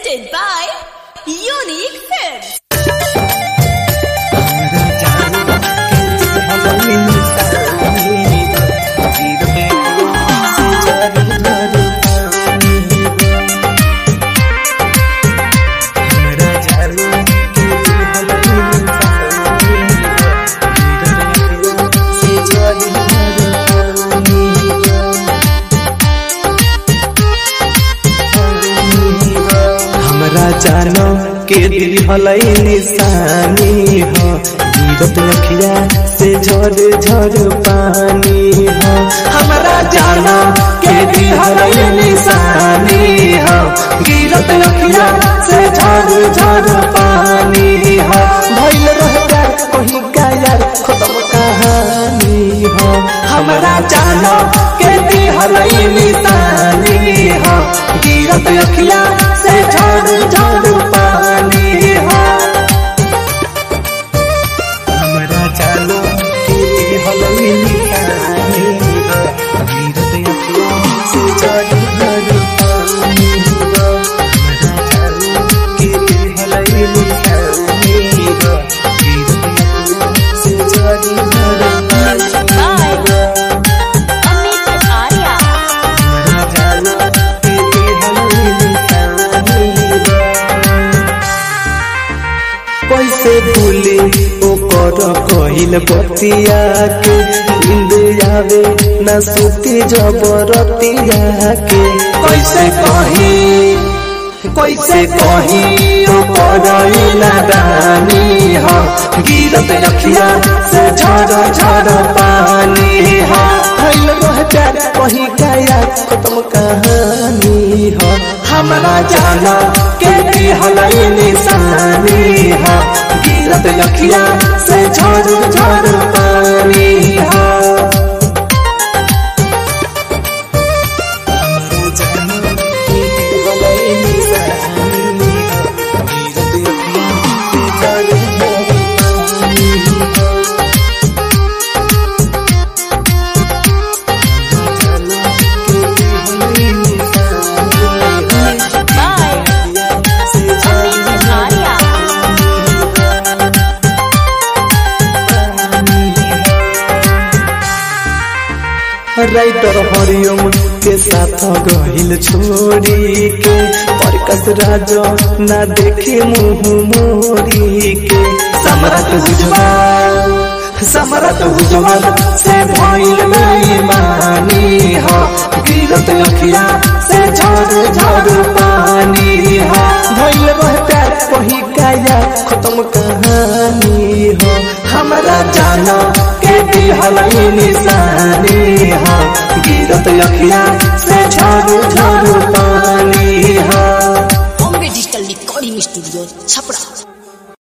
presented by Unique Films. जानो के दिल हलई निशानी हो गिरत अखिया से झर झर पानी हो। हमारा जानो के दिल हलई निशानी हो गिरत अखिया से झर झर पानी हो। भइल रहता कहीं का यार खत्म कहानी हो। हमारा जानो के दिल हलई निशानी हो गिरत अखिया से झर झर पानी हो। हमारा जानो के हलई निशानी हो गिरत अखिया से झर झर पानी हो। हमारा जानो के हलई निशानी हो गिरत अखिया से झर झर पानी हो। कैसे भूले ओकर कहिल बतिया के नींद आवे न सुते जबरतिया के। कैसे कही ओकर नादानी हो गिरत अखिया से झर झर पानी हो। भइल रहता कहीं का खत्म कहानी हो। हमारा जाना के हलई निशानी हो गिरत अखिया से झर झर पानी हो। हमारा जाना के हलई निशानी हो गिरत अखिया से झर झर पानी हो। राइटर हरिओम के साथ गहिल छोड़ी के प्रकाश राज ना देखे मुँह मोरी के। सम्राट उज्जवल से भइल बेईमानी हो गिरत अखिया से झर झर पानी हो। भइल रहता कहीं का खत्म कहानी हो। हमारा जानो के हलई निशानी हो गिरत अखिया से झर झर पानी हो। Bombay digital recording studio Chhapra.